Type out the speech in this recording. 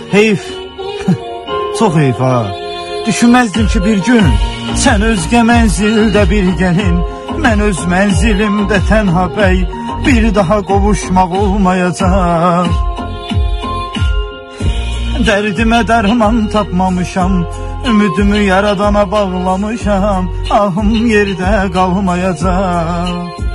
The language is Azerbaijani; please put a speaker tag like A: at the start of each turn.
A: Heyf, çox heyf ha. Düşünməzdim ki bir gün sən özgə mənzildə bir gəlin, mən öz mənzilimdə tənha bəy, bir daha qovuşmaq olmayacaq. Dərdimə dərman tapmamışam, ümidimi yaradana bağlamışam, ahım yerdə qalmayacaq.